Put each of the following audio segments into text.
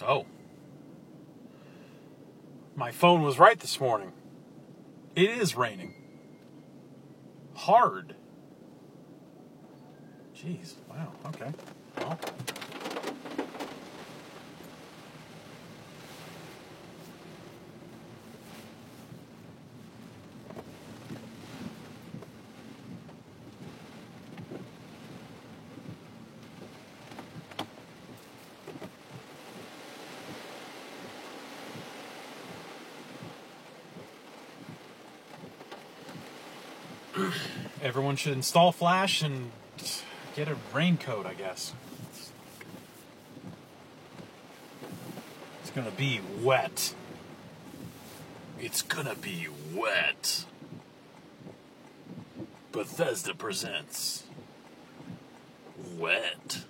Oh. My phone was right this morning. It is raining. Hard. Jeez. Wow. Okay. Well. Everyone should install Flash and get a raincoat, I guess. It's gonna be wet. It's gonna be wet. Bethesda presents Wet.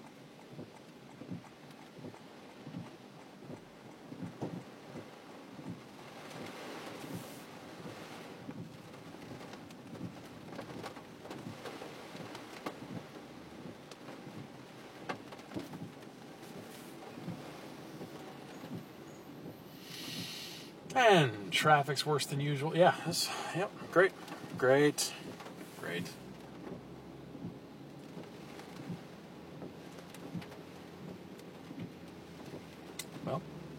And traffic's worse than usual. Yeah, yep, great. Well.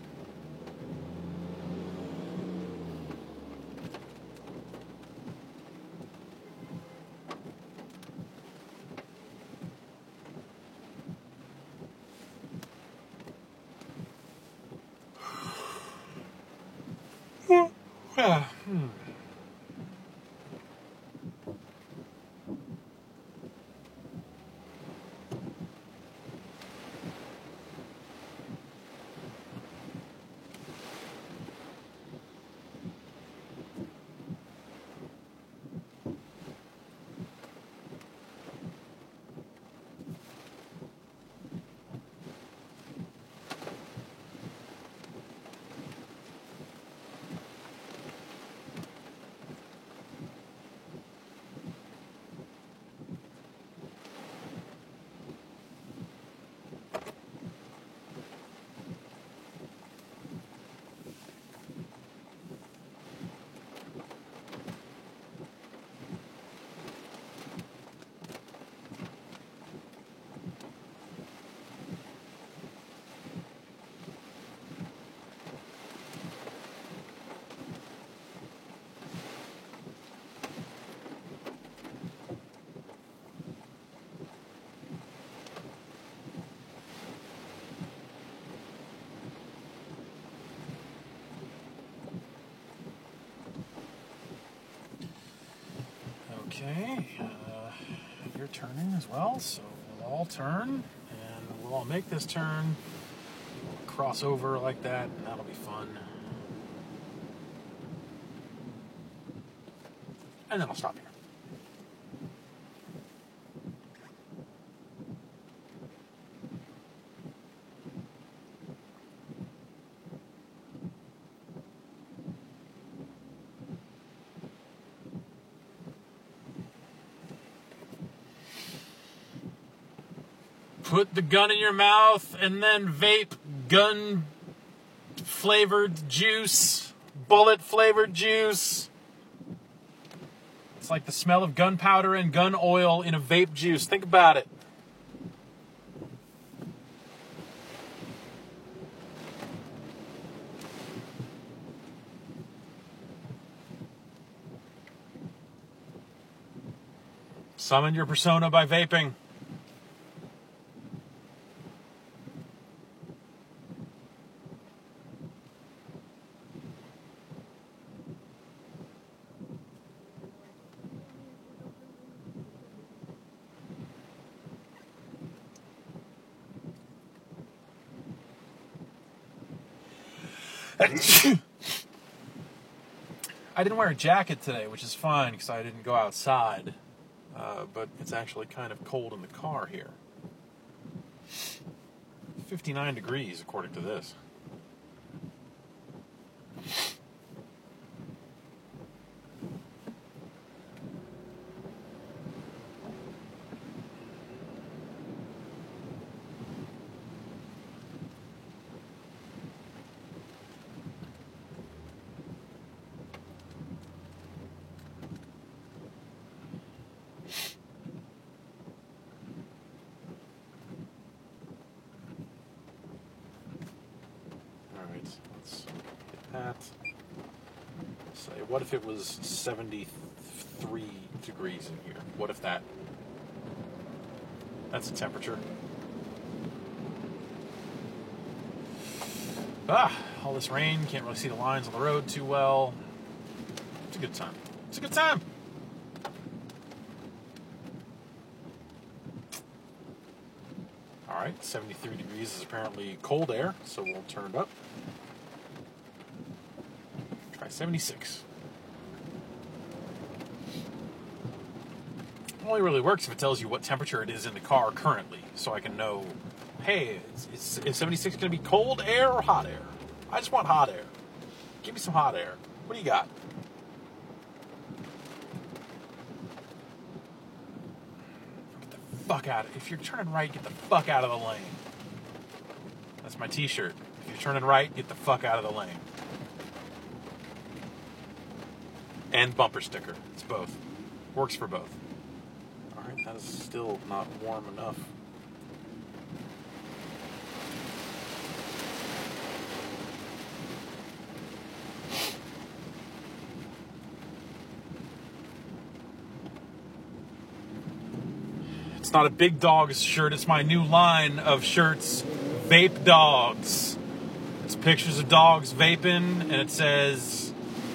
Okay, you're turning as well, so we'll all turn, and we'll all make this turn, we'll cross over like that, and that'll be fun. And then I'll stop here. Put the gun in your mouth and then vape gun-flavored juice, bullet-flavored juice. It's like the smell of gunpowder and gun oil in a vape juice. Think about it. Summon your persona by vaping. I didn't wear a jacket today, which is fine because I didn't go outside. But it's actually kind of cold in the car here. 59 degrees, according to this. that. Say, what if it was 73 degrees in here? What if that's the temperature? All this rain, can't really see the lines on the road too well. It's a good time. It's a good time. All right, 73 degrees is apparently cold air, so we'll turn it up. Try 76. It only really works if it tells you what temperature it is in the car currently, so I can know, hey, is 76 going to be cold air or hot air? I just want hot air. Give me some hot air. What do you got? Get the fuck out of, if you're turning right, get the fuck out of the lane. That's my t-shirt. If you're turning right, get the fuck out of the lane. And bumper sticker. It's both. Works for both. Alright, that is still not warm enough. It's not a Big Dogs shirt, it's my new line of shirts, Vape Dogs. It's pictures of dogs vaping, and it says,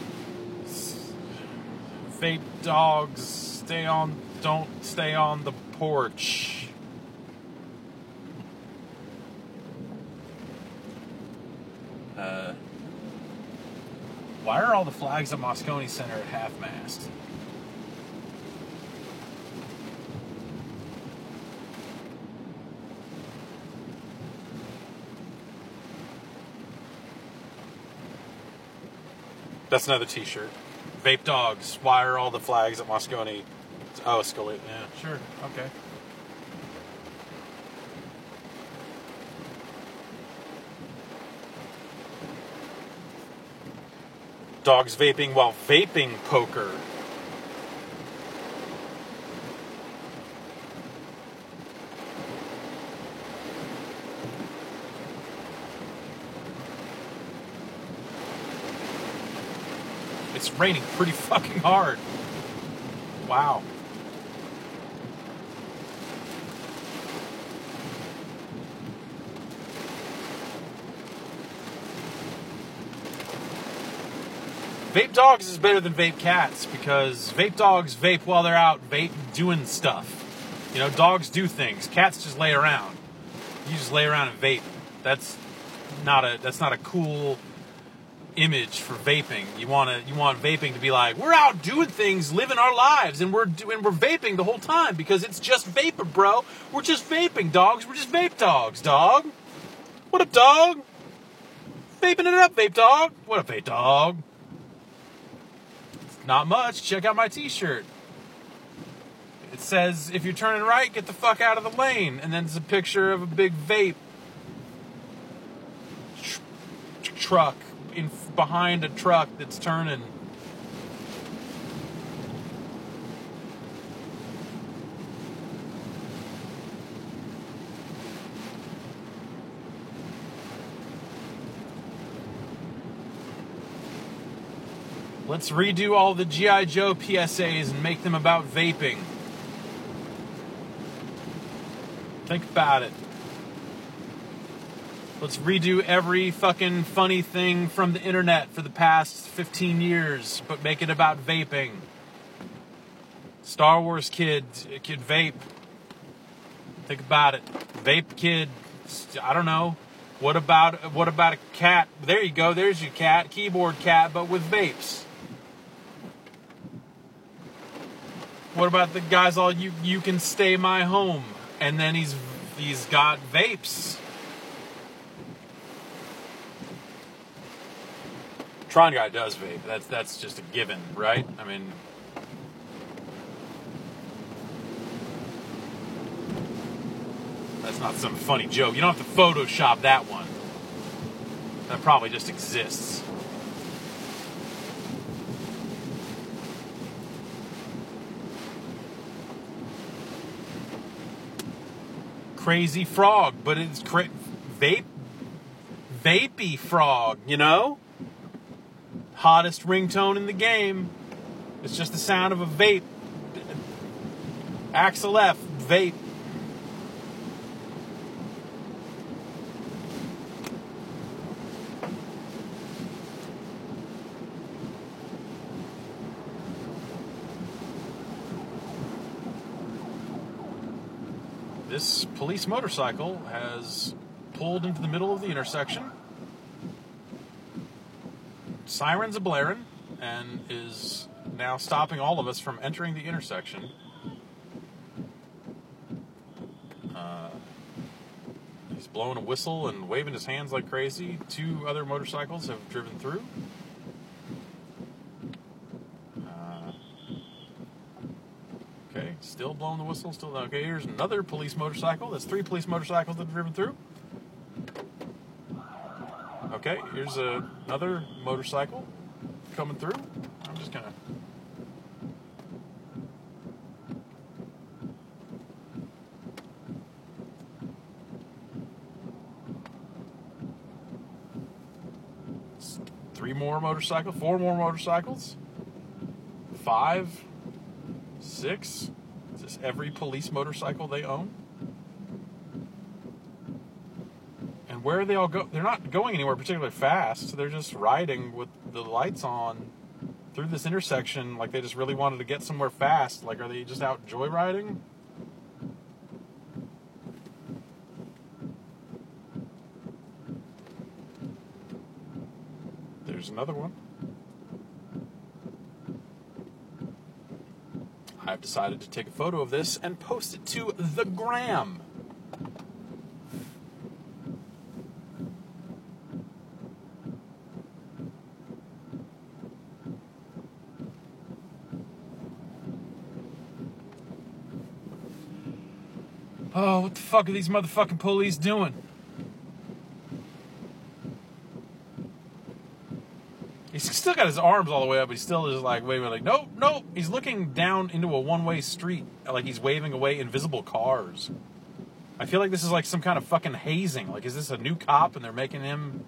Vape Dogs, don't stay on the porch. Why are all the flags at Moscone Center at half-mast? That's another t-shirt. Vape Dogs. Why are all the flags at Moscone? Oh, Scully. Yeah, sure. Okay. Dogs vaping while vaping poker. It's raining pretty fucking hard. Wow. Vape Dogs is better than Vape Cats because Vape Dogs vape while they're out doing stuff. You know, dogs do things. Cats just lay around. You just lay around and vape. That's not a cool image for vaping. You want vaping to be like, we're out doing things, living our lives, and we're vaping the whole time because it's just vapor, bro. We're just vaping, dogs. We're just Vape Dogs, dog. What up, dog? Vaping it up, Vape Dog. What up, Vape Dog? Not much. Check out my t-shirt. It says, if you're turning right, get the fuck out of the lane. And then it's a picture of a big vape truck behind a truck that's turning. Let's redo all the G.I. Joe PSAs and make them about vaping. Think about it. Let's redo every fucking funny thing from the internet for the past 15 years, but make it about vaping. Star Wars kid vape. Think about it. Vape kid, I don't know. What about a cat? There you go, there's your cat, keyboard cat, but with vapes. What about the guys all you can stay my home, and then he's got vapes. Tron guy does vape. That's just a given, right? I mean, that's not some funny joke. You don't have to Photoshop that one. That probably just exists. Crazy frog, but it's vapey frog, you know? Hottest ringtone in the game. It's just the sound of a vape. Axel F. Vape. This police motorcycle has pulled into the middle of the intersection. Sirens are blaring and is now stopping all of us from entering the intersection. He's blowing a whistle and waving his hands like crazy. 2 other motorcycles have driven through. Okay, still blowing the whistle. Still okay. Here's another police motorcycle. That's 3 police motorcycles that have driven through. Okay, here's another motorcycle coming through. I'm just gonna. Three more motorcycles, 4 more motorcycles, 5, 6. Is this every police motorcycle they own? And where they all go? They're not going anywhere particularly fast. They're just riding with the lights on through this intersection like they just really wanted to get somewhere fast. Like, are they just out joyriding? There's another one. I've decided to take a photo of this and post it to the gram. Oh, what the fuck are these motherfucking police doing? He's still got his arms all the way up. He's still just like waving, like, nope, nope. He's looking down into a one-way street, like he's waving away invisible cars. I feel like this is like some kind of fucking hazing. Like, is this a new cop and they're making him...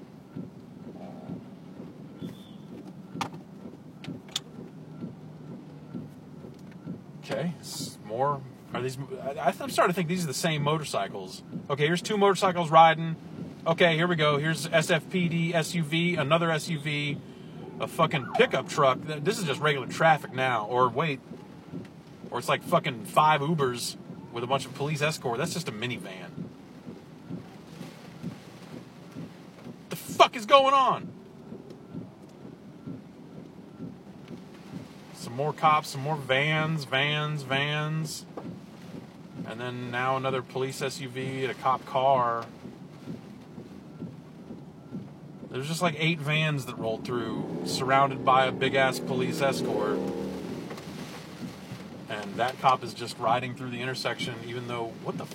Okay, more... Are these? I'm starting to think these are the same motorcycles. Okay, here's 2 motorcycles riding. Okay, here we go. Here's SFPD, SUV, another SUV, a fucking pickup truck. This is just regular traffic now. Or wait. Or it's like fucking 5 Ubers with a bunch of police escort. That's just a minivan. The fuck is going on? Some more cops, some more vans. And then now another police SUV and a cop car. There's just like 8 vans that rolled through, surrounded by a big-ass police escort. And that cop is just riding through the intersection, even though, what the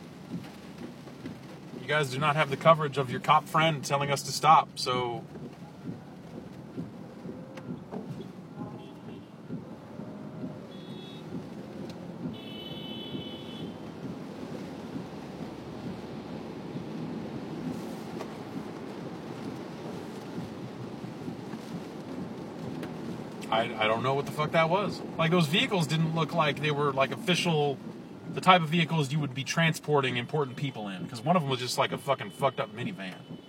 you guys do not have the coverage of your cop friend telling us to stop, so... I don't know what the fuck that was. Like, those vehicles didn't look like they were, like, official... The type of vehicles you would be transporting important people in. Because one of them was just, like, a fucking fucked up minivan.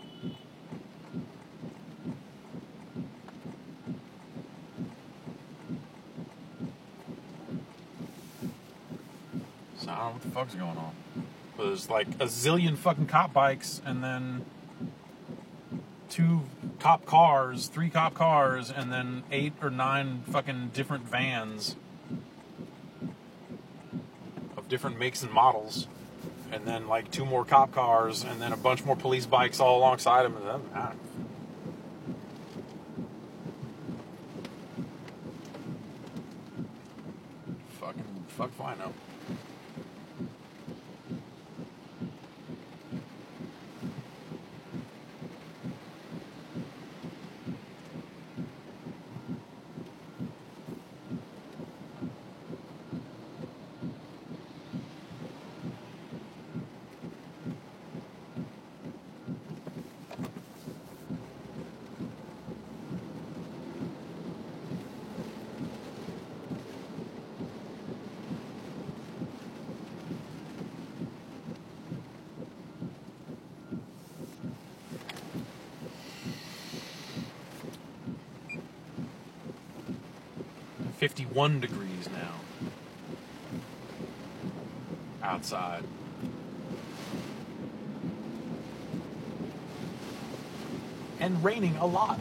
So, I don't know what the fuck's going on. But there's, like, a zillion fucking cop bikes, and then... 2 cop cars, 3 cop cars, and then 8 or 9 fucking different vans of different makes and models, and then like 2 more cop cars, and then a bunch more police bikes all alongside them. And then, fuck if I know. 51 degrees now outside. And raining a lot.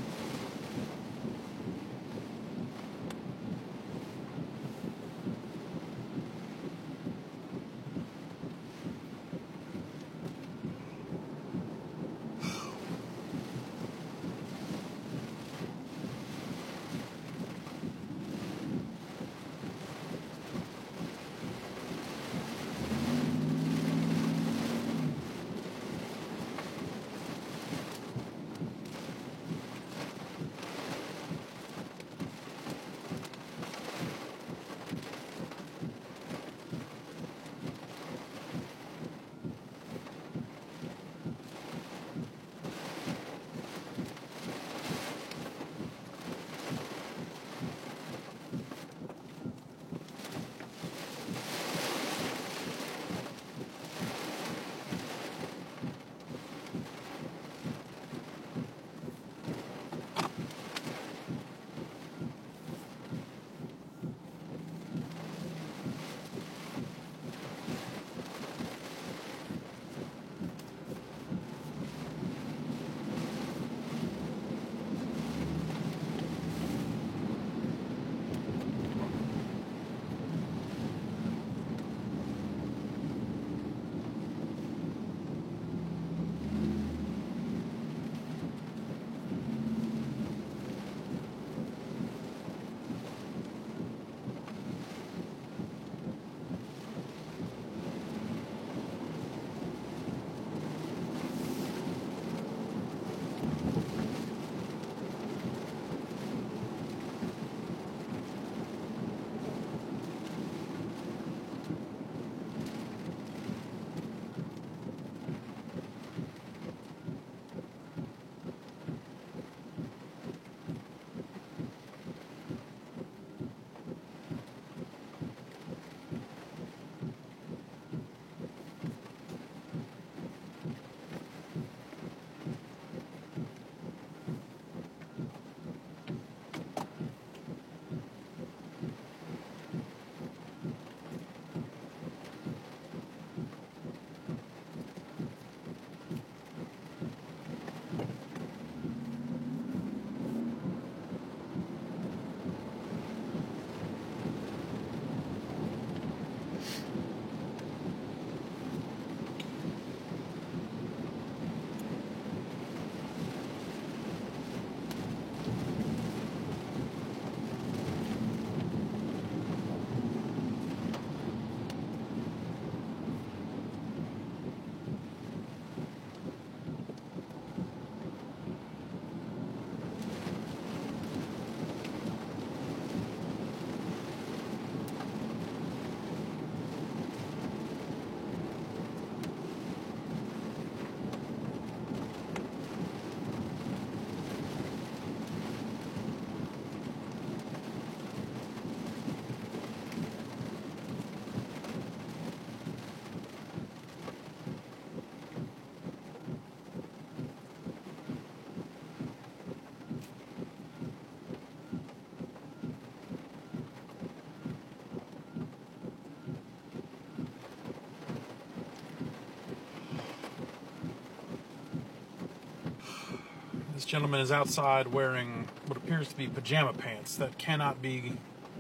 This gentleman is outside wearing what appears to be pajama pants that cannot be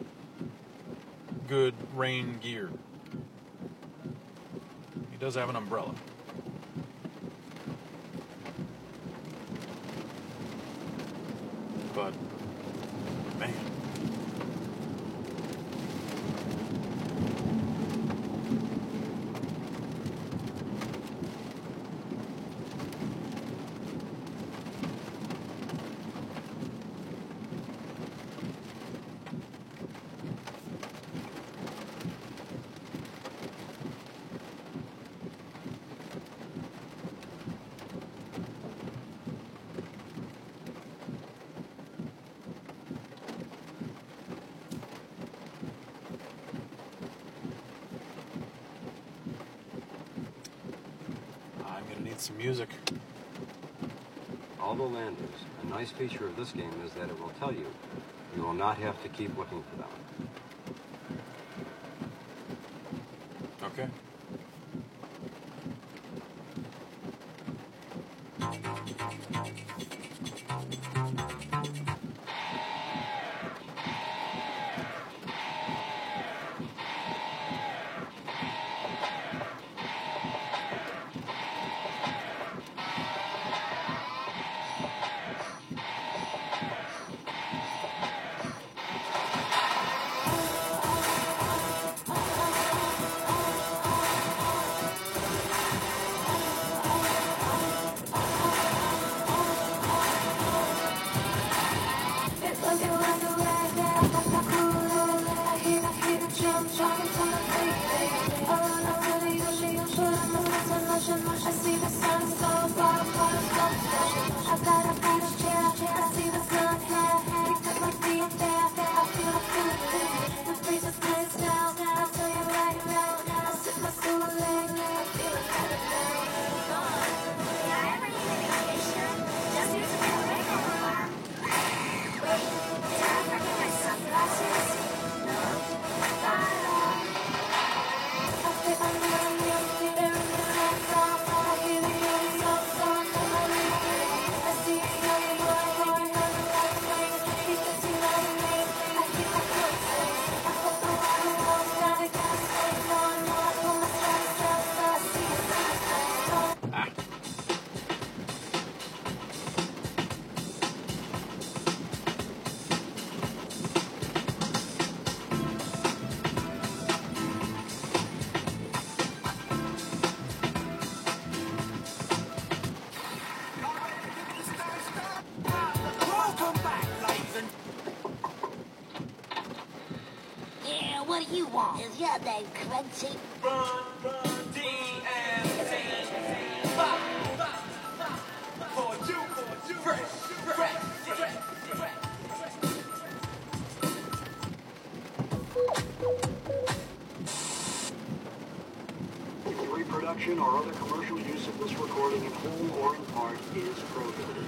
good rain gear. He does have an umbrella. But, man. I'm gonna need some music. Although Landers, a nice feature of this game is that it will tell you. You will not have to keep looking for them. Okay. I see the sun so far, I got a beach chair, I see the sun here, because my feet there, I feel it, the breeze is nice now, I tell you right now, I sit my stool leg, I feel it just use a regular. Wait, did I forget my sunglasses? No, I feel What do you want? Is your name Crunchy? Run, DMC. For you, fresh. Reproduction or other commercial use of this recording in whole or in part is prohibited.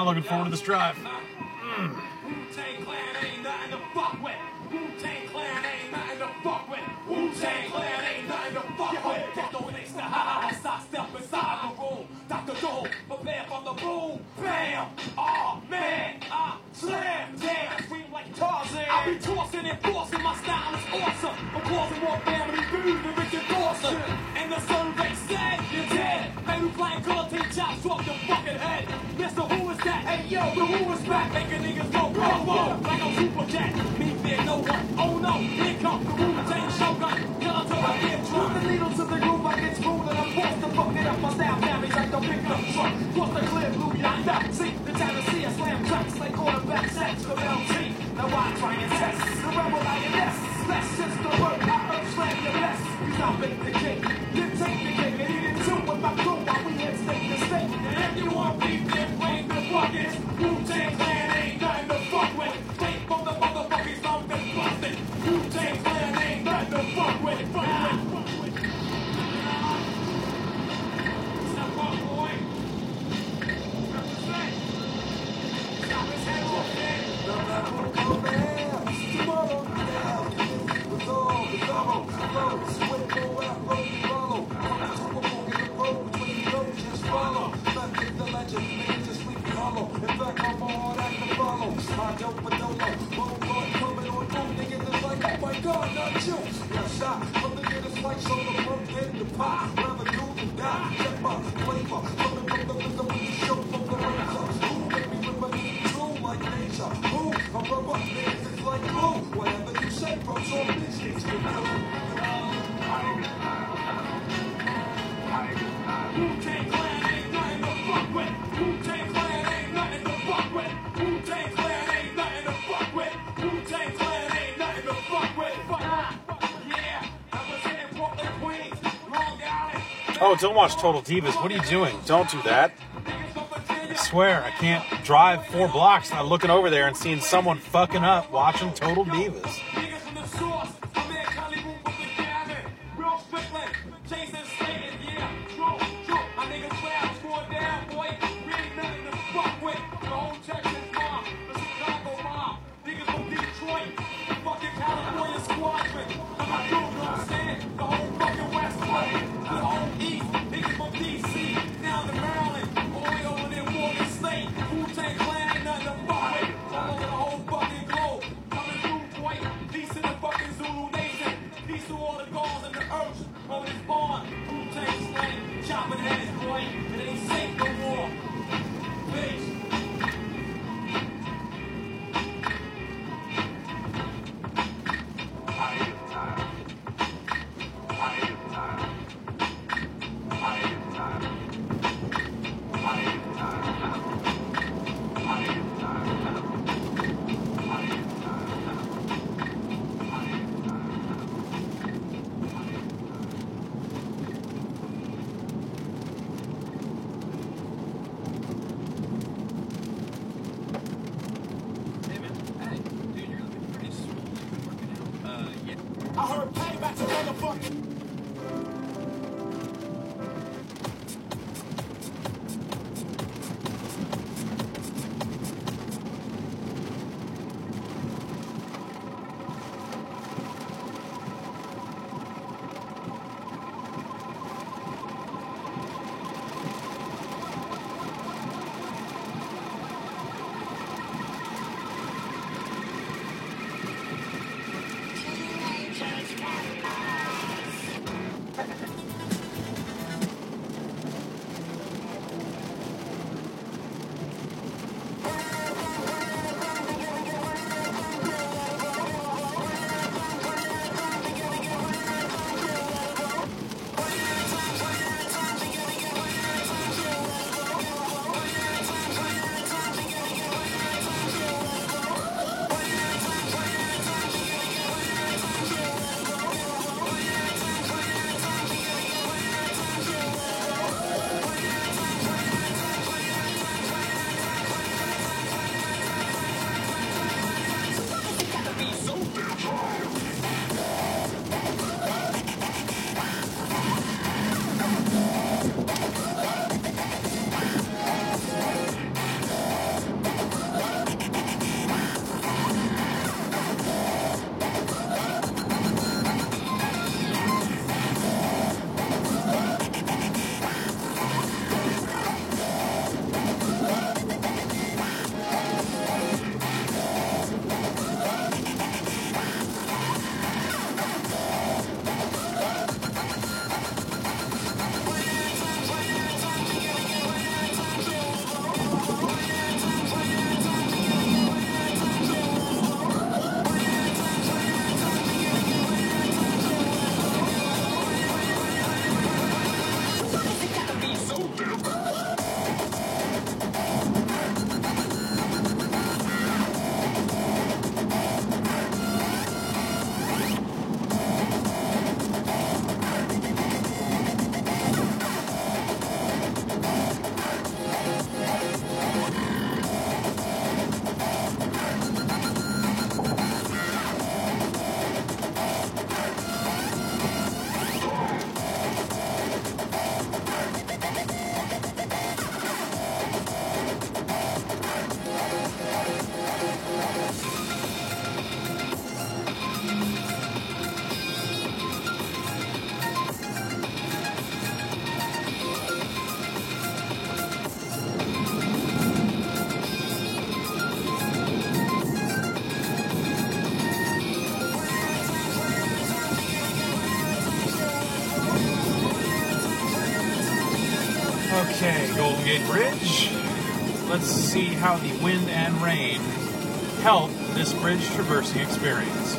not looking forward to this drive. Wu-Tang Clan ain't nothing to fuck with. Wu-Tang Clan ain't nothing to fuck with. Wu-Tang Clan ain't nothing to fuck with. Get no next to high, step inside the room. Dr. Doom, prepare for the boom. Bam! Oh man, slam, damn, scream like Tarzan. I be tossing and forcing, my style is awesome. I'm causing more family food than Richard Dawson. And the survey said you're dead. Man, who playing guillotine chops off your fucking head? Mister, who is that? Hey yo, the who is back? Making niggas go whoa, whoa, like I'm super cat. Me fear no one. Oh no, here comes the Wu-Tang Shogun. Killer to my eardrum. The needle to the groove like it's smooth and I'm forced to fuck it up. My style damage like the pickup truck. Cross the clear blue yonder. See the time to see a slam tracks like quarterback sacks from LT. Now I try and test the rebel lioness. That's just the word I slam your best. You stop make the cake. You take the cake and eat it too with my crew while we hit state to state. And if you want beef, then bring the buckets. Wu-Tang Clan ain't nothing to fuck with. Take from the motherfuckers on the busted. Wu-Tang Clan ain't nothing to fuck with. Step up, boy. Represent. Stop his head off, man. Tomorrow now, with all the sorrow, sweat go out, roll, follow. Come to a fork in the road, between the roads, just follow. Not in the legend, niggas just sleepy hollow. In fact, I'm hard act to follow. I don't Manolo, boom, coming on boom, niggas is like, oh my god, not you. Got shot from the niggas like soda, pump in the pie. Never do the die, step up, flavor. Coming from the rhythm with the show from the razor. Who make me with my niggas true like nature? Who? I'm rubber, niggas is like glue. Whatever you say, pros on business, you know. Wu-Tang Clan ain't nothing to fuck with. Wu-Tang Clan ain't nothing to fuck with. Wu-Tang Clan ain't nothing to fuck with. Wu-Tang Clan ain't nothing to fuck with. Yeah, I was here in Portland, Queens, Long Island. Oh, don't watch Total Divas. What are you doing? Don't do that. I swear, I can't drive 4 blocks without looking over there and seeing someone fucking up watching Total Divas. Niggas from the source, I'm in Hollywood with the Gavin. Real Strickland, Jason Staten, yeah, true. My niggas rap, going down, boy. Really nothing to fuck with. The whole Texas mob, the Chicago mob. Niggas from Detroit, the fucking California squadron. I'm through, know what I'm saying? The whole fucking West Coast, the whole East. Niggas from DC, down to Maryland, all the way over there, Morgan State. Wu-Tang Clan ain't nothing to fuck with. All over the whole fucking globe. Coming through, boy. Peace to the fucking Zulu Nation. Peace to all the gods and the earth. On this barn, Wu-Tang Clan, chopping heads, boy. It ain't safe no more. Peace. I heard payback's a motherfucker. Golden Gate Bridge. Let's see how the wind and rain help this bridge traversing experience.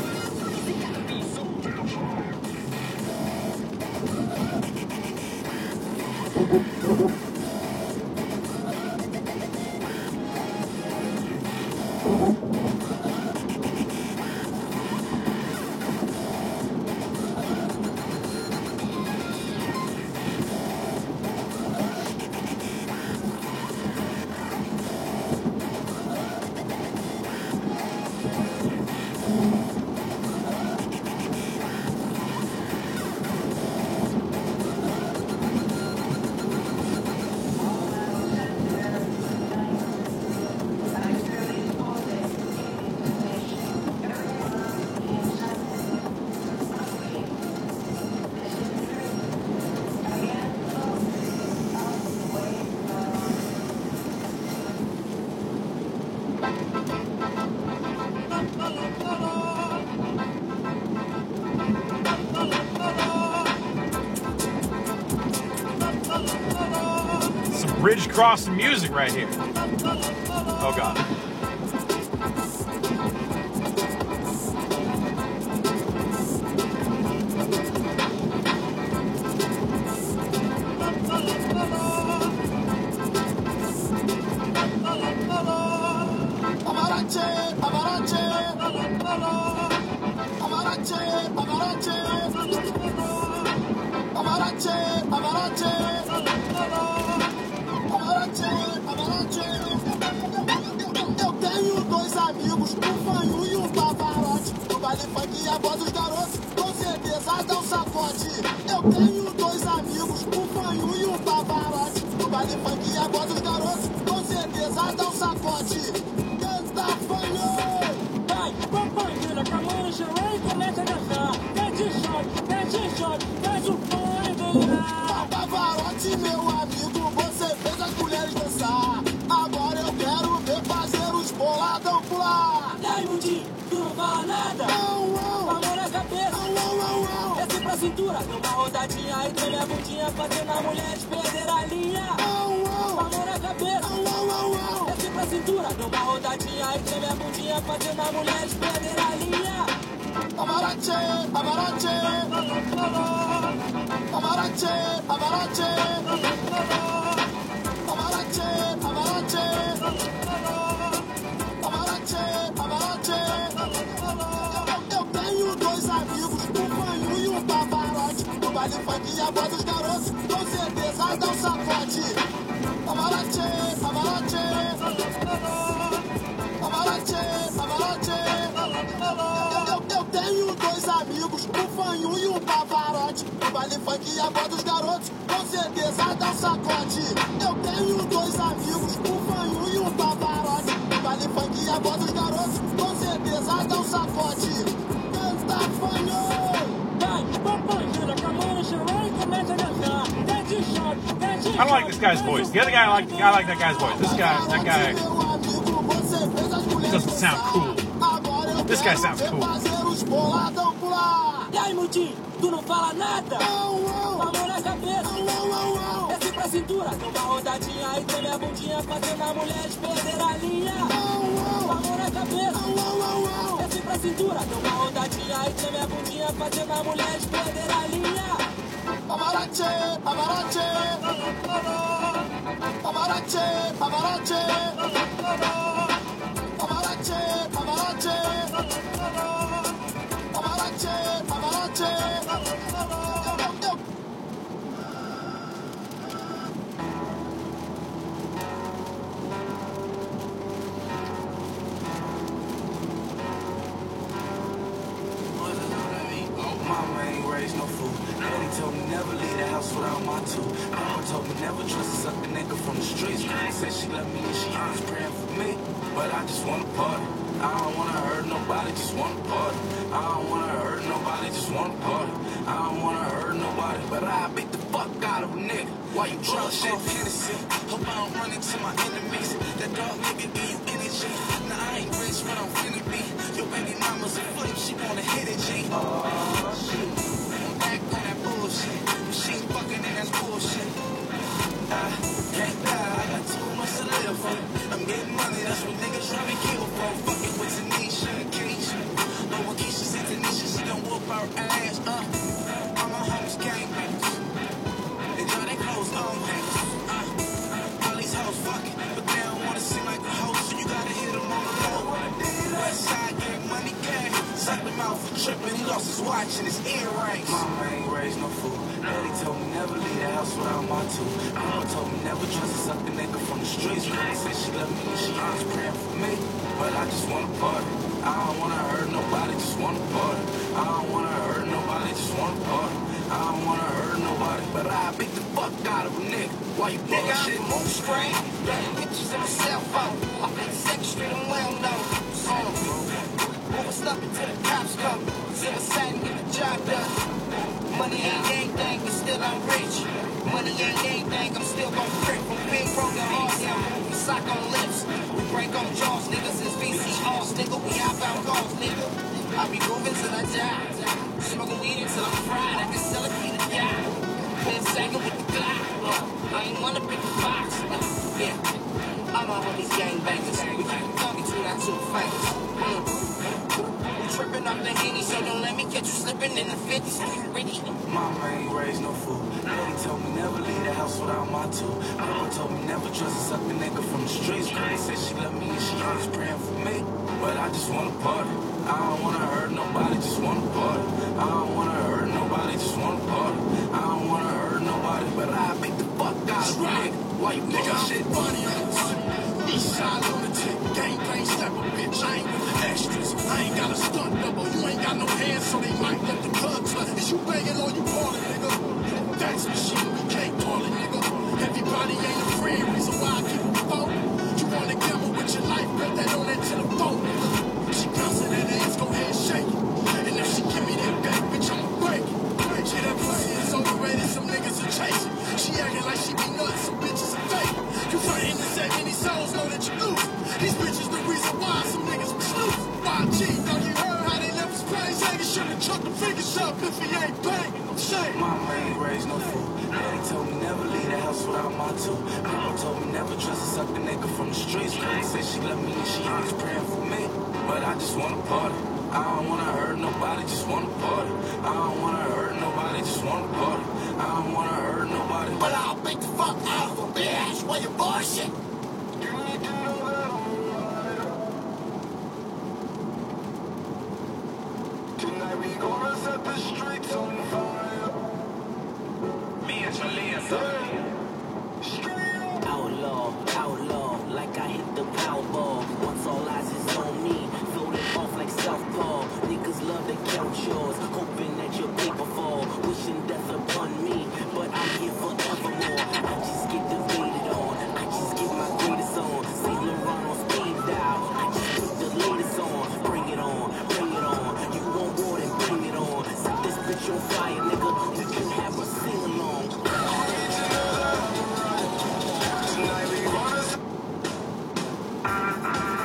Some bridge crossing music right here. Oh God. Eu tenho dois amigos, um fanho e um pavarote. No baile funk a voz dos garotos, com certeza dá um sacode. Eu tenho dois amigos, um fanho e um pavarote. No baile funk a voz dos garotos, com certeza dá um sacode. Canta fanho! Vai, companheira, com a mão no chão e começa a dançar. Desce shot, faz o fone virar. Pavarote, meu amigo, você fez as mulheres dançar. Agora eu quero ver fazer os boladão pular. E aí, Mundinho, tu não fala nada? Com a mão na cabeça, desce pra cintura. Dá uma rodadinha e treme a bundinha, fazendo a mulher perder a linha. Com a mão na cabeça, desce pra cintura. Dá uma rodadinha e treme a bundinha, fazendo a mulher perder a linha. Pavarote, Pavarote, Pavarote, Pavarote, Pavarote, Pavarote, Pavarote, Pavarote. Eu tenho dois amigos, um fanho e um pavarote. No baile funk a voz dos garotos, com certeza dá um sacode. Pavarote, Pavarote, Pavarote, Pavarote. Eu tenho dois amigos, um fanho e um pavarote. No baile funk a voz dos garotos, com certeza dá um sacode. Eu tenho dois amigos, um fanho e um pavarote. No baile funk a voz dos garotos, com certeza dá um sacode. Canta fanho! Vai, companheira, com a mão no chão e começa a dançar. Desce shot, I don't like this guy's voice. The other guy, I like that guy's voice. That guy doesn't sound cool. This guy sounds cool. E aí, Mundinho, tu não fala nada? Com a mão na cabeça, desce pra cintura. Dá uma rodadinha e treme a bundinha, fazendo a mulher perder a linha. Com a mão na cabeça, desce pra cintura. Dá uma rodadinha e treme a bundinha, fazendo a mulher perder a linha. Pavarote, Pavarote, Pavarote, Pavarote, Pavarote, Pavarote, Pavarote, Pavarote. Mama ain't raised no fool. Daddy told me never leave the house without my two. Mama told me never trust a sucker nigga from the streets. Said she love me and she always praying for me. But I just wanna party. I don't wanna hurt nobody, just wanna party. I don't wanna hurt nobody, just wanna party. I don't wanna hurt nobody, but I beat the fuck out of a nigga. Why you drunk off Hennessy? Hope I don't run into my enemies. That dog nigga give you energy. Now I ain't rich, but I'm finna be. Your baby mama's a flip, she wanna hit it, G. Back on that bullshit. She fucking and that's bullshit. watch and his earrings. Mama ain't raised no fool. Daddy told me never leave the house without my two. Mama told me never trust a sucker nigga from the streets. Mama said she loved me and she always praying for me. But I just wanna party. I don't wanna hurt nobody, just wanna party. I don't wanna hurt nobody, just wanna party. I don't wanna hurt nobody, but I beat the fuck out of a nigga. Why you bullshit? Nigga, move straight. Got pictures in my cell phone. I'm in 2nd Street and well known. Move stuff until the cops come. Sit aside and get the job done. Money ain't anything, but still I'm rich. Money ain't anything, I'm still gon' prick. From big broken hearts, yeah, I'm moving sock on lips. We break on jaws, nigga, since VCRs, nigga. We outbound calls, nigga. I be moving till I die. Smoking weed until I'm fried. I can sell it to the guy. Been sagging with the Glock. I ain't wanna pick the box. Yeah, I'm on these gangbangers. We keep talking to that 2 fingers. We tripping off the Henny, so don't let me catch you slipping in the 50s. You ready? Mama ain't raised no fool. Daddy told me never leave the house without my two. Mama told me never trust a sucker nigga from the streets. Granny said she loved me and she always praying for me. But I just wanna party. I don't wanna hurt nobody, just wanna party. I don't wanna hurt nobody, just wanna party. I don't wanna hurt nobody, but I beat the fuck out of a nigga. Why you bullshit? Funny Eastside lunatic, gang stepper, bitch. I ain't with the extras. I ain't got a stunt double. You ain't got no hands, so they might let the plugs touch. Is you banging or you calling, nigga? That's machine, we can't call it, nigga. Everybody ain't a friend, reason why I keep a phone. You wanna gamble with your life, put that on into the phone, nigga. She bouncing that ass, go ahead, shake it. And if she give me that back, bitch, I'ma break it. Shit, that pussy is overrated, some niggas are chasing. She acting like she be nuts, some bitches are fake. You frontin' to say many souls know that you lose. These bitches the reason why some niggas be snooze. 5G, now you heard how they left his praise hanging. Should've chucked the fingers up if he ain't banging. I'm saying. Mama ain't raised no fool. Daddy told me never leave the house without my two. Mama told me never trust a sucker nigga from the streets. Granny said she loved me and she always praying for me. But I just wanna party. I don't wanna hurt nobody, just wanna party. I don't wanna hurt nobody, just wanna party. I don't wanna hurt nobody, But I'll beat the fuck out of a bitch. What you bullshit? Tonight we gonna set the streets on fire. Me and Chalea. Straight up. Outlaw, like I hit the Powerball. Once all eyes is on me, floating off like Southpaw. Niggas love to count yours, hoping that your paper fall. Wishing death upon me, but I'm here forevermore. I just get debated on, I just get my greatest on. Saint Laurent on speed dial, I just put the latest on. Bring it on, bring it on. You want war, then bring it on. Set this bitch on fire, nigga. We can have a sing along. Tonight we gonna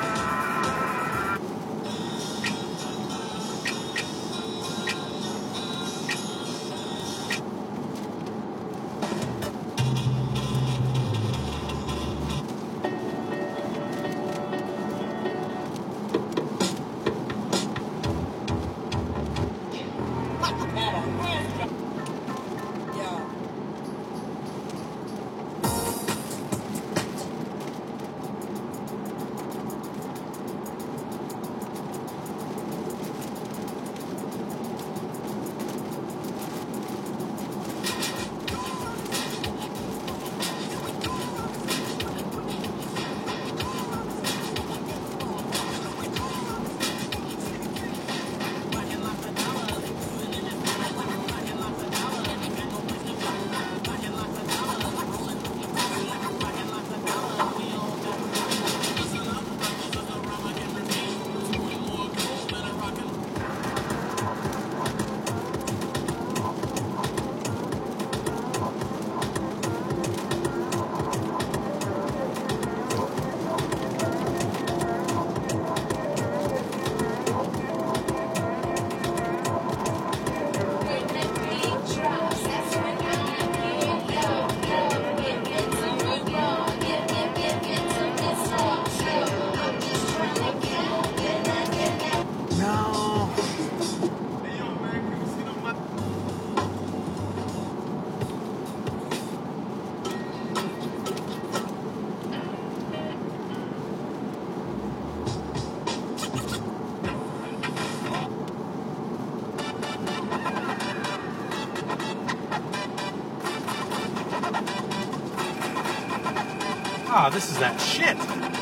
Ah, this is that shit.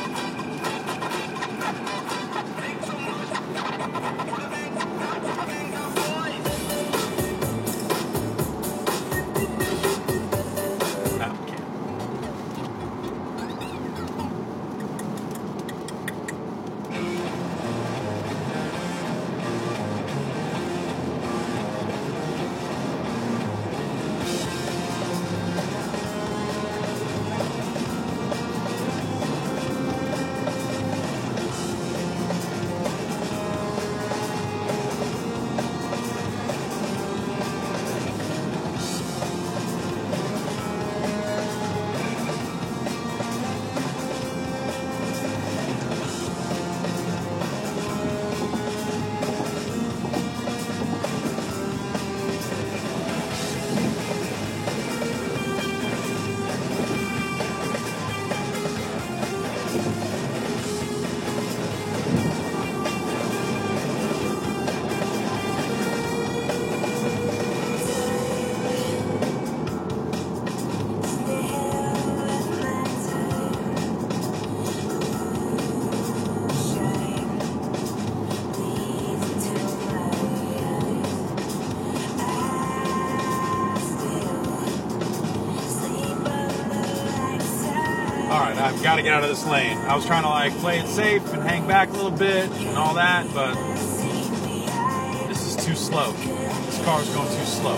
I've got to get out of this lane. I was trying to like play it safe and hang back a little bit and all that, but this is too slow. This car's going too slow.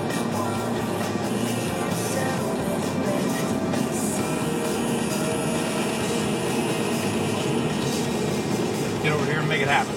Get over here and make it happen.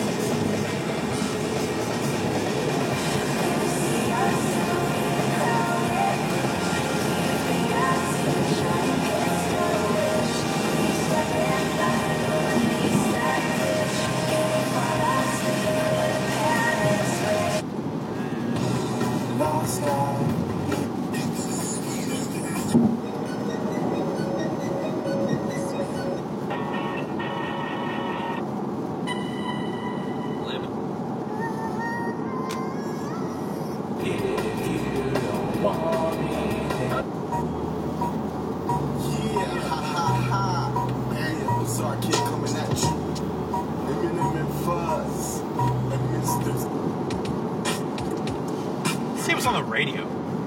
See what's on the radio.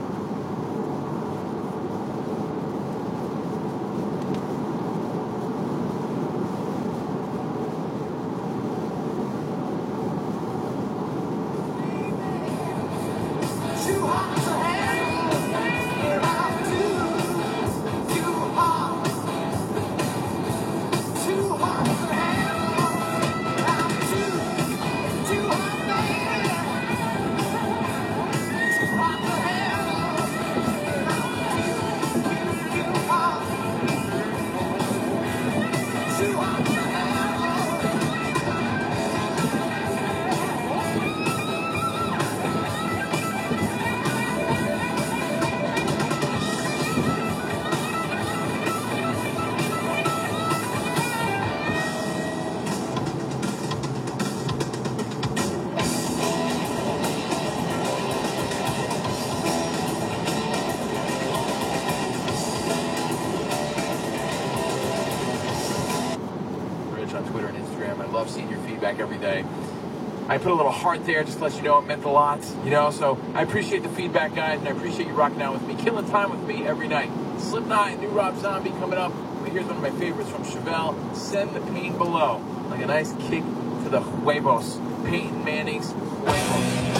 Seeing your feedback every day. I put a little heart there just to let you know it meant a lot, you know, so I appreciate the feedback, guys, and I appreciate you rocking out with me, killing time with me every night. Slipknot and New Rob Zombie coming up, but here's one of my favorites from Chevelle, Send the Pain Below, like a nice kick to the huevos, Peyton Manning's huevos.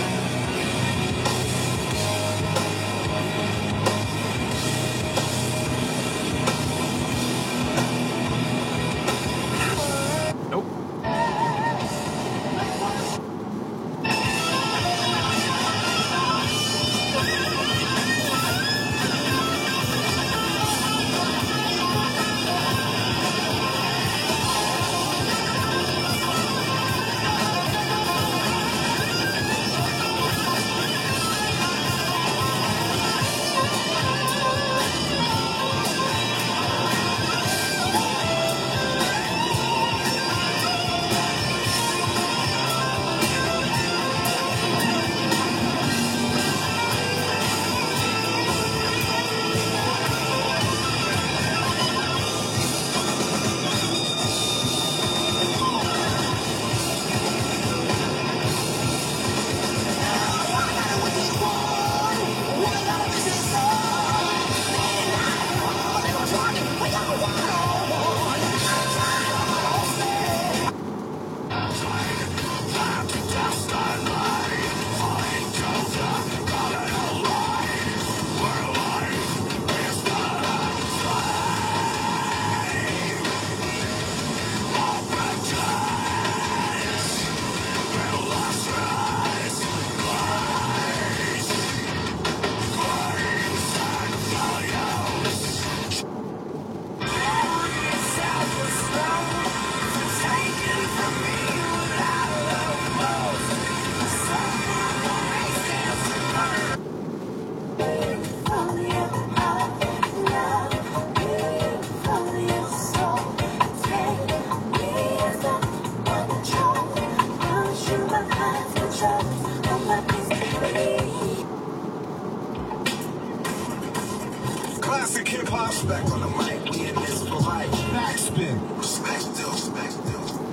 Respect on the mic, we in this for life. Backspin. Respect still, respect still.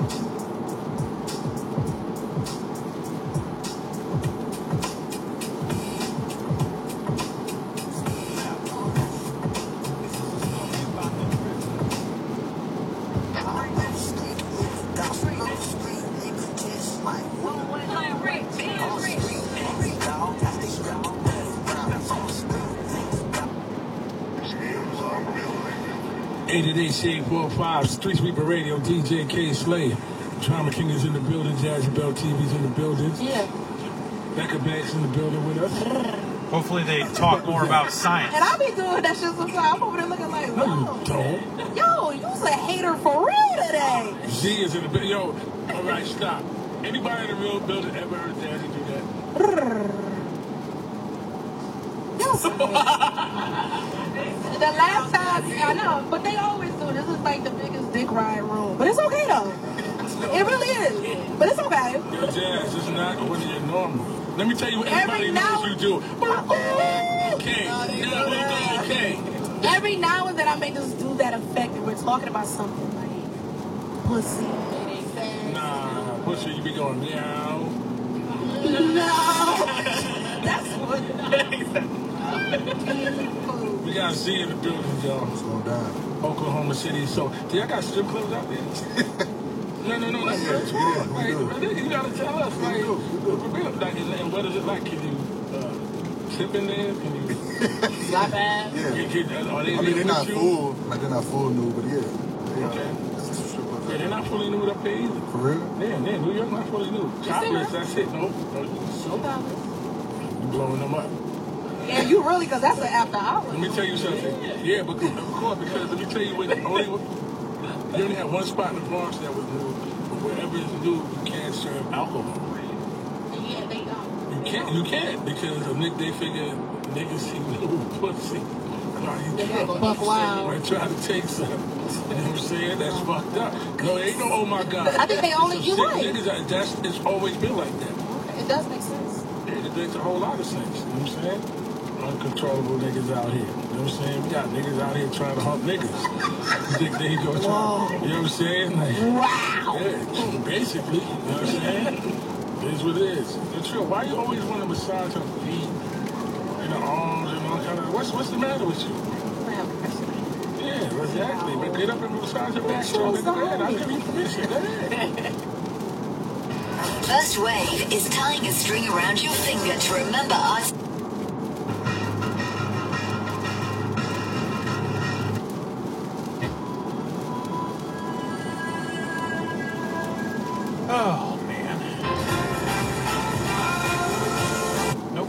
Shade 45, Street Sweeper Radio, DJ K Slay. Trauma King is in the building, Jazzy Bell TV's in the building. Yeah. Becca Banks in the building with us. Hopefully they talk more about science. And I be doing that shit sometimes. I'm over there looking like, No, whoa. you don't. Yo, you's a hater for real today. Z is in the building. Yo, all right, stop. Anybody in the real building ever heard Jazzy do that? The last time, I know, but they always do. This is like the biggest dick ride room. But it's okay though. It really is. But it's okay. Yo, Jazz, this is not one of your normal. Let me tell you what Every everybody knows you do. Okay. Okay. Every now and then I may just do that effect and we're talking about something like pussy. Nah, pussy, you be going meow. No. That's what. We got Z in the building, y'all. What's going down? Oklahoma City. So, do y'all got strip clubs out there? No. You gotta tell us, like, and what is it like? Can you tip in there? Can you slap ass? They're not full. Like, they're not full nude, but yeah. Okay. Yeah, they're not fully nude up there either. For real? Yeah, New York not fully nude. Chocolate, that's it. No. You blowing them up. Yeah, you really, because that's an after hours. Let me tell you something. Yeah, but of course, because let me tell you, you only have one spot in the Bronx that was nude, but wherever it's nude, you can't serve alcohol. Yeah, they don't. You can't, because they figure niggas see nude pussy. Buck wild. Might try to take some. You know what I'm saying? That's fucked up. No, ain't no, oh my God. I think they only, you're right. Niggas, it's always been like that. Okay, it does make sense. Yeah, it makes a whole lot of sense. You know what I'm saying? Uncontrollable niggas out here. You know what I'm saying? We got niggas out here trying to hump niggas. You think they go try, you know what I'm saying? Like, wow. Yeah, basically. You know what I'm saying? It is what it is. It's true. Why you always want to massage her feet and her arms and all kind of... What's the matter with you? Yeah, exactly. But get up and massage her back. Go ahead. I'll give you permission. Go ahead. First wave is tying a string around your finger to remember us. Oh, man. Nope.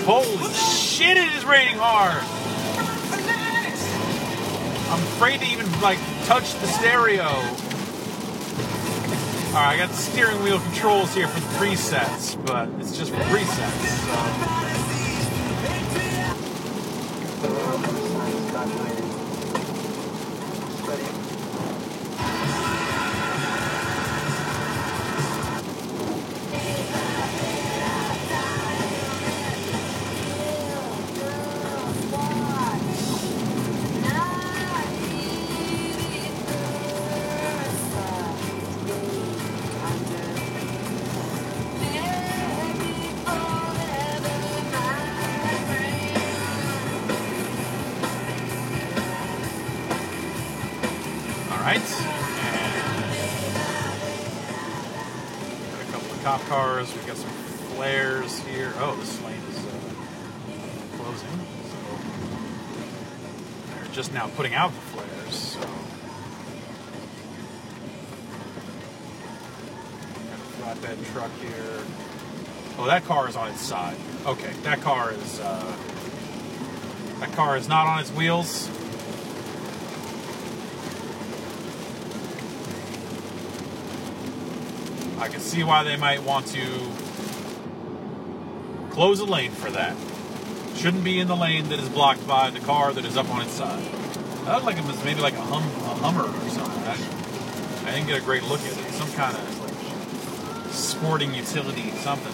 Holy shit, it is raining hard. I'm afraid to even, like, touch the stereo. Alright, I got the steering wheel controls here for the presets, but it's just for presets, so. Cop cars. We've got some flares here. Oh, this lane is closing. So they're just now putting out the flares. So got a flatbed truck here. Oh, that car is on its side. Okay, that car is not on its wheels. I can see why they might want to close a lane for that. Shouldn't be in the lane that is blocked by the car that is up on its side. That looked like it was maybe like a Hummer or something. I didn't get a great look at it. Some kind of like sporting utility, something.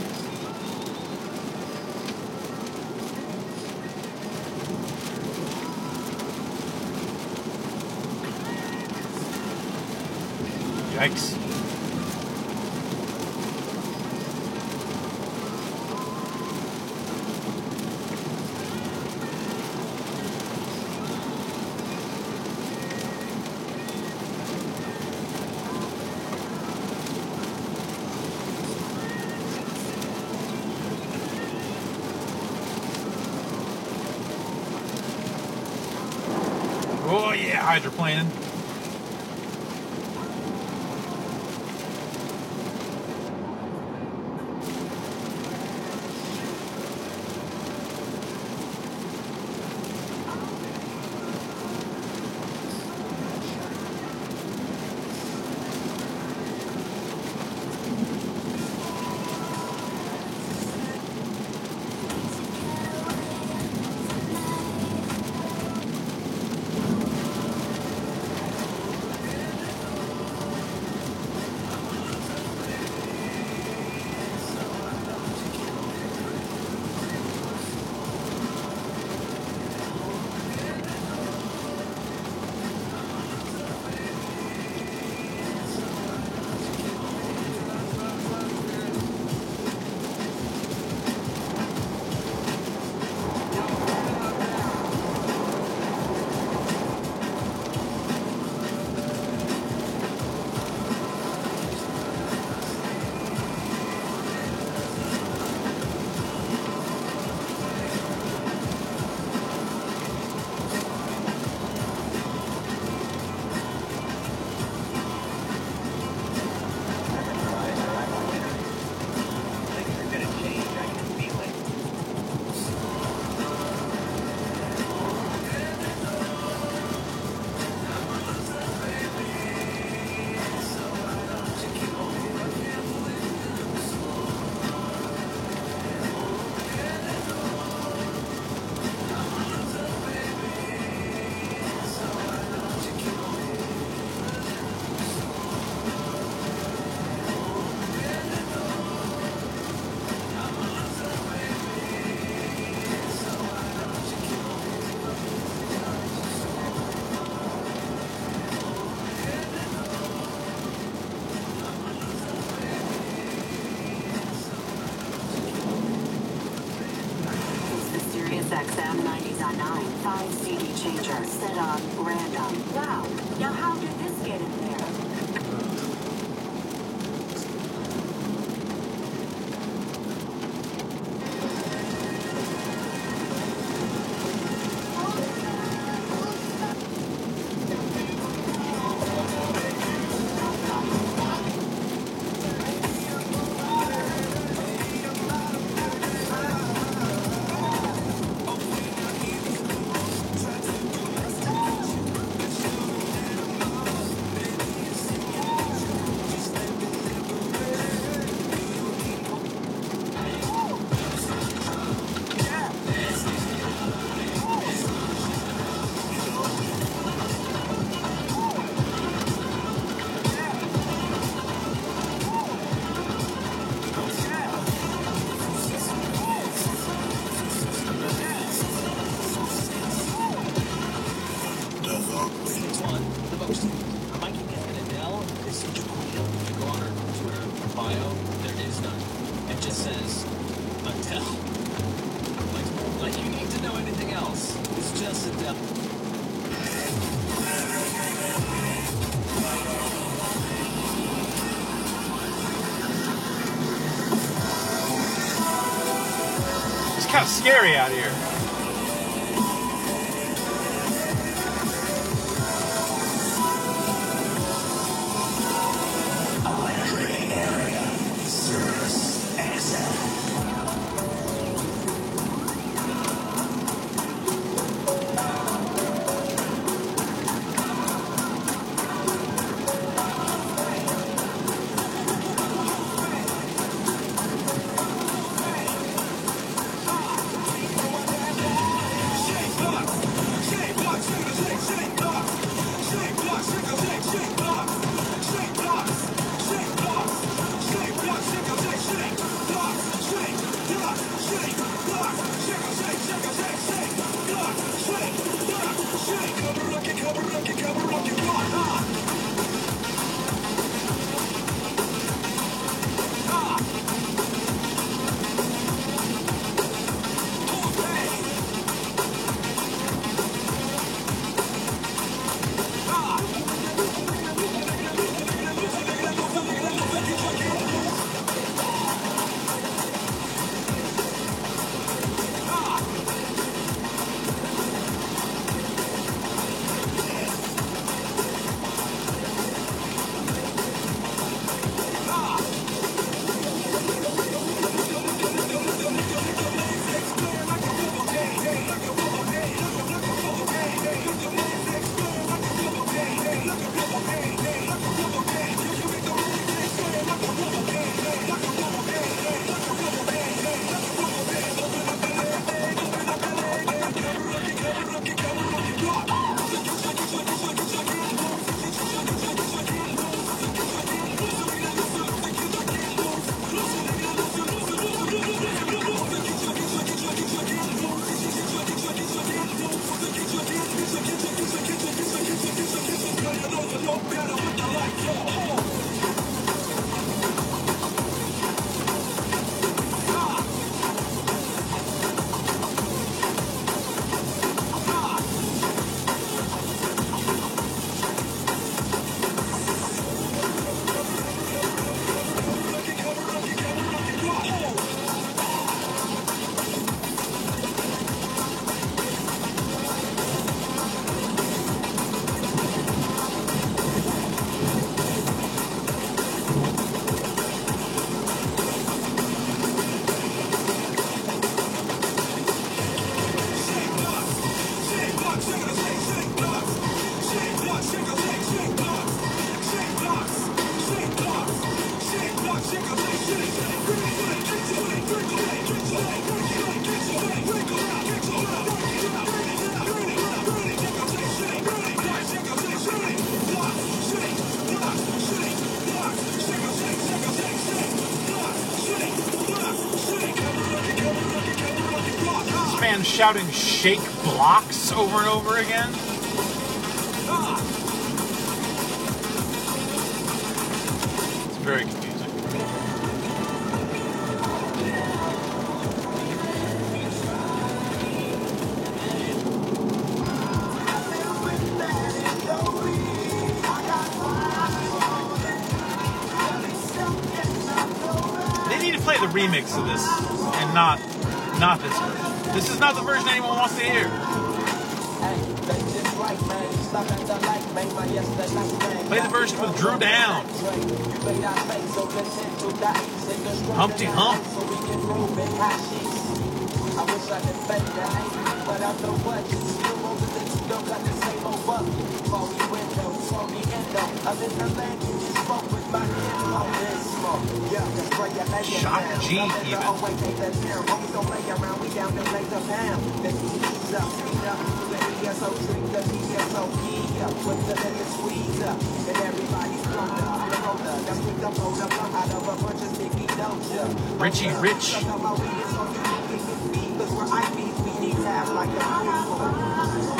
Yikes. Oh yeah, hydroplaning. XM 90.9 5 CD changer set on random. Wow. Now how did this get in there? is Adele. Like you need to know anything else. It's just Adele. It's kind of scary out here. Shouting shake blocks over and over again. It's very confusing. They need to play the remix of this and not this version. This is not the version anyone wants to hear. Play the version with Drew Down. Humpty Hump. I wish I could fake the hate, but I know what you still want to let you don't got the same old buck. Foggy window, foggy endo. I'm in the land, you just smoke with my hand on this smoke. Yeah, just spray your leg in Shock there. G even. Always take that down. Homies don't play around, we down to lay the pound. Then he eats up, speed up. The ESO drink, the ESO key up. With the lemon squeeze up. And everybody's thrown up. The roller, that's with the roller. Come out of a bunch of sticky doja. Richie Rich. Cause we're IBs, we need to have like a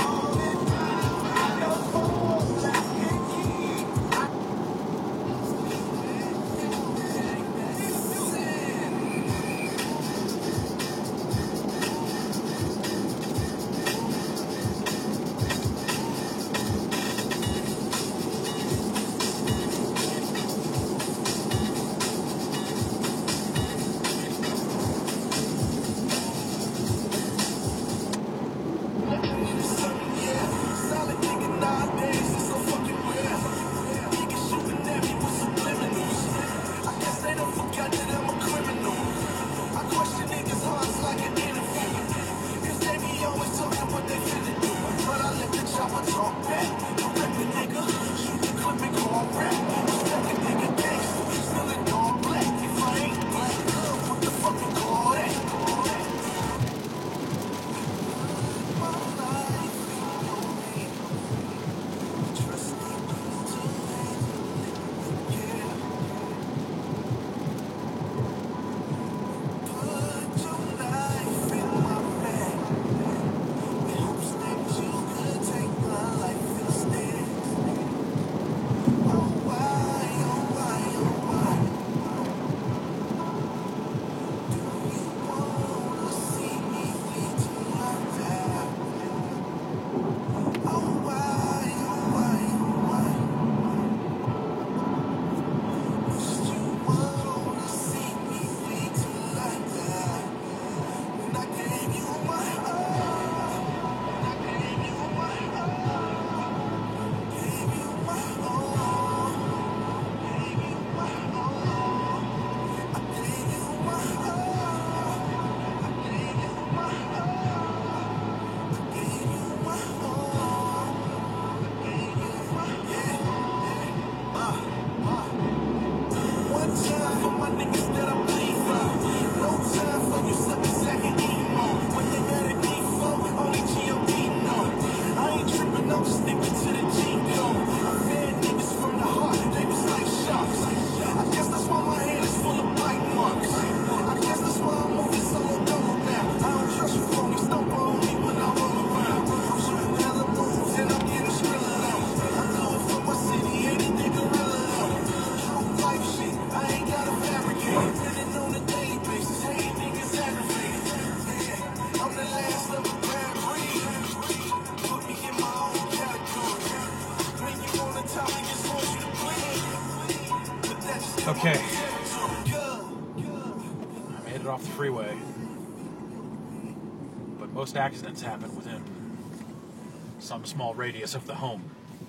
like an interview. Cause they be always talking what they finna do. But I let the chopper talk back. You rep the nigga, shoot the clip and call rap. Respect a nigga gangster, still in all black. If I ain't black, what the fuck you call that? Okay. I'm headed off the freeway. But most accidents happen within some small radius of the home.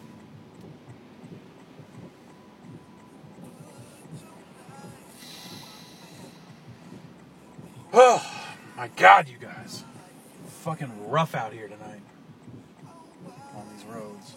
Oh, my God, you guys. Fucking rough out here tonight. On these roads.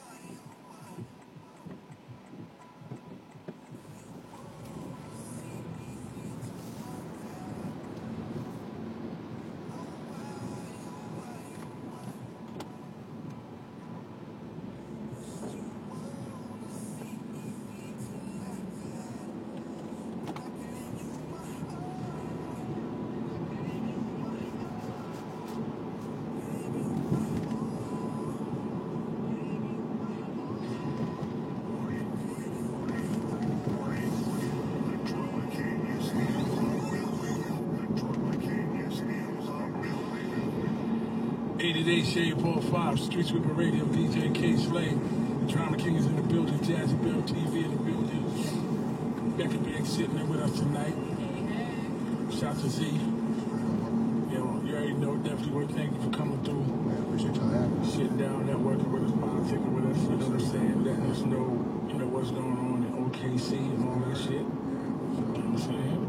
Shade Ball 5, Street Sweeper Radio, DJ K Slay. The Drama King is in the building, Jazzy Bell TV in the building. Becky Bank sitting there with us tonight. Shout to Z. You already know, definitely work. Thank you for coming through. Man, appreciate y'all having me. Sitting down there, working with us, politicking with us, you know what I'm saying? Letting us know, what's going on in OKC and all that shit. You know what I'm saying?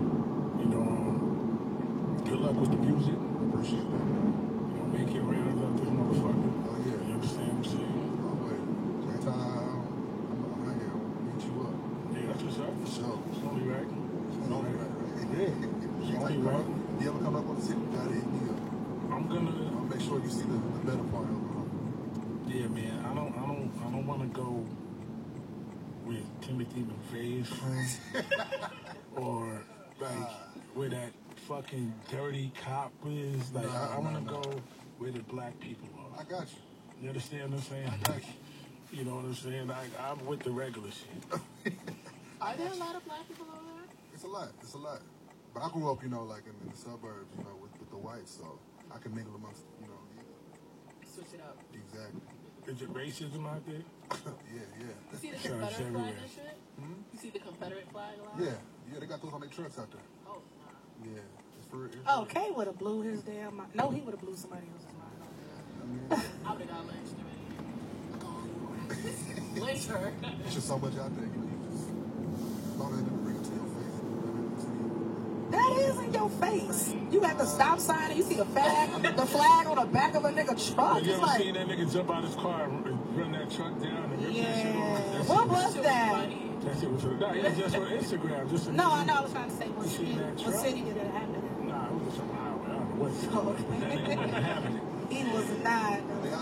Good luck with the music. Appreciate that. Make it round out this motherfucker. Oh, yeah. You understand what I'm saying? Oh, wait. Anytime I'm right here, I'll meet you up. Yeah, that's what's up. For sure. It's only right. It's only right. Yeah. It's only right. You ever come up on the city? Gotta hit me up. I'll make sure you see the better part of it. Yeah, man. I don't want to go with Timothy McVeigh's friends or like where that fucking dirty cop is. Like I want to go where the black people are. I got you. You understand what I'm saying? I got you. You know what I'm saying? I'm with the regular shit. Are there a lot of black people over there? It's a lot. It's a lot. But I grew up, like in the suburbs, with the whites, so I can mingle amongst, Switch it up. Exactly. Is it racism out there? Yeah. You see the Confederate flag and shit? You see the Confederate flag a lot? Yeah, they got those on their trucks out there. Oh, yeah. It's for real. Oh, Kay would have blew his damn mind. No, he would have blew somebody else's mind. I would have got lynched already. Lynch her. There's just so much out there, you just, as long as they didn't bring it to your face. That is in your face. You at the stop sign and you see the flag on the back of a nigga truck. You It's ever like, seen that nigga jump out his car and run that truck down and rip that shit yeah. off? What was that? That shit was no, it was just on Instagram. Just a No, I know. I was trying to say what You seen that truck? city did it happen in? Nah, it was just on the highway. I don't know what that nigga wasn't having it. He was not.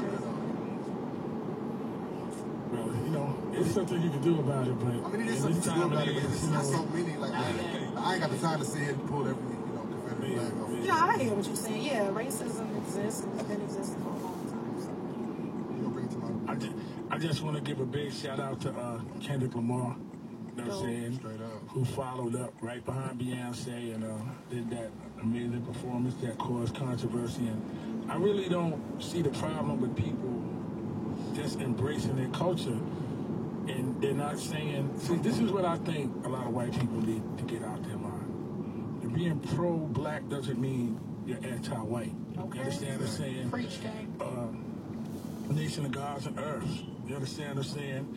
Well, you know, it's something you can do about it, but I mean, it is something to do about it, but it's not so many. Like, I ain't got the time to sit here and pull every, Confederate flag off. Yeah, I hear what you're saying. Yeah, racism exists and has been existing for a long time. So. You gonna bring it to my I just want to give a big shout out to Kendrick Lamar, you know what I'm saying? Straight up. Who followed up right behind Beyonce and did that amazing performance that caused controversy. And I really don't see the problem with people just embracing their culture. And they're not saying, see, this is what I think a lot of white people need to get out their mind. And being pro-black doesn't mean you're anti-white. Okay. You understand what I'm saying? Preach, gang. Nation of gods and earth. You understand what I'm saying?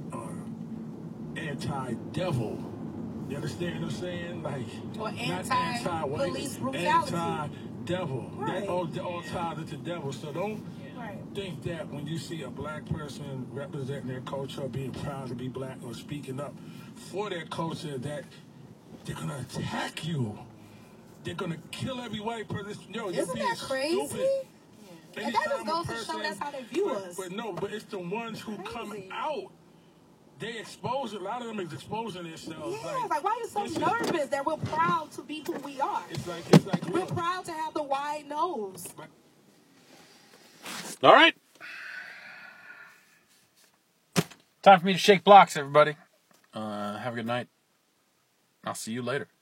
Anti-devil. You understand what I'm saying? Like, or not anti-white, police brutality. Anti-devil. Right. That all tied into devil. So don't right. think that when you see a black person representing their culture, being proud to be black, or speaking up for their culture, that they're going to attack you. They're going to kill every white person. Yo, you're Isn't being that crazy? stupid. And that just goes to show that's how they view us. But it's the ones who come out. They expose it. A lot of them is exposing themselves. Yeah, like why are you so nervous that we're proud to be who we are? It's like we're proud to have the wide nose. All right. Time for me to shake blocks, everybody. Have a good night. I'll see you later.